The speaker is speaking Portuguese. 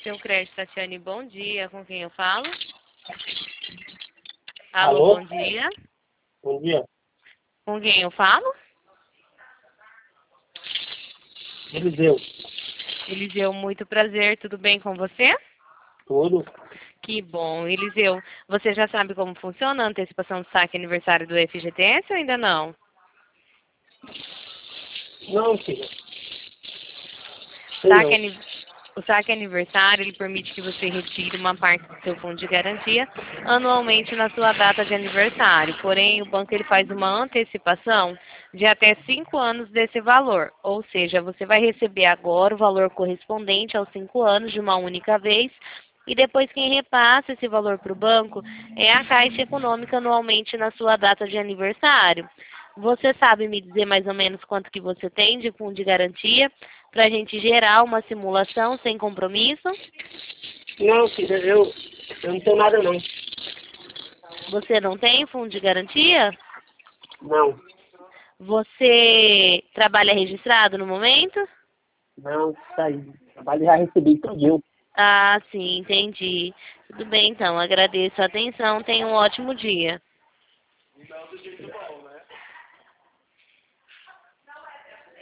Seu crédito, Tatiane, bom dia. Com quem eu falo? Alô? Bom dia. Bom dia. Com quem eu falo? Eliseu. Eliseu, muito prazer. Tudo bem com você? Tudo? Que bom. Eliseu, você já sabe como funciona a antecipação do saque aniversário do FGTS ou ainda não? Não, filha. Sei não. O saque aniversário ele permite que você retire uma parte do seu fundo de garantia anualmente na sua data de aniversário. Porém, o banco ele faz uma antecipação de até 5 anos desse valor. Ou seja, você vai receber agora o valor correspondente aos 5 anos de uma única vez. E depois quem repassa esse valor para o banco é a Caixa Econômica anualmente na sua data de aniversário. Você sabe me dizer mais ou menos quanto que você tem de fundo de garantia para a gente gerar uma simulação sem compromisso? Não, filha, eu não tenho nada não. Você não tem fundo de garantia? Não, Você trabalha registrado no momento? não, tá aí. Trabalho já recebi tudinho. Ah, sim, entendi. Tudo bem, então. Agradeço a atenção. Tenha um ótimo dia.